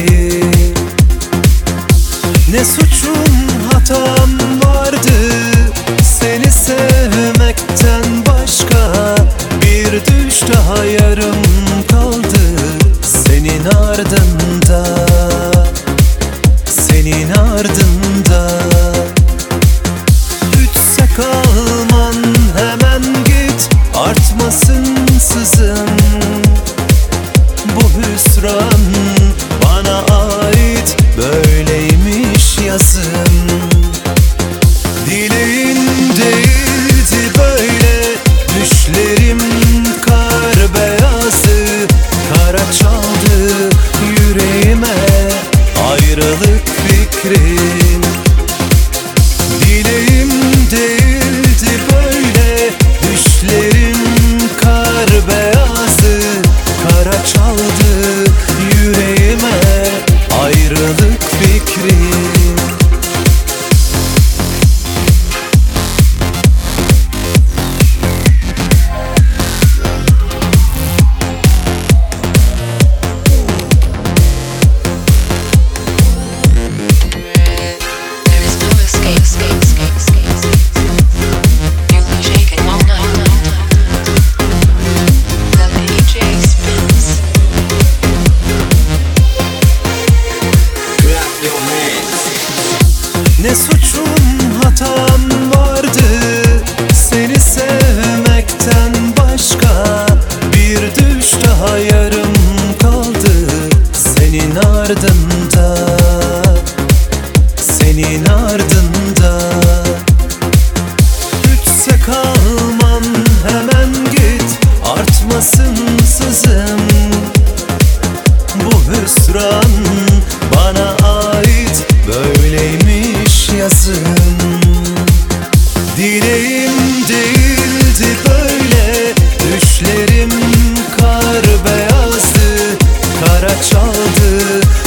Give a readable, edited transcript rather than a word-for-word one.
fikri. Ne suçum hatam vardı seni sevmekten başka, bir düş daha yarım kaldı senin ardında, senin ardında. Ütse kalman hemen git, artmasın sızım. Bu hüsran bana ait, böyleymiş yazım. Dileğin değildi böyle, düşlerim kar beyazı. Kara çaldı yüreğime ayrılık fikrim. Dileğim değildi böyle, düşlerim kar beyazı. Kara çaldı yüreğime ayrılık fikrim. Ne suçum hatam vardı seni sevmekten başka, bir düş daha yarım kaldı senin ardında, senin ardında. Ütse kalman hemen git, artmasın sızım. Bu hüsran bana ait, böyleymiş yazım. Dileğim değildi böyle, düşlerim kar beyazdı. Kara çaldı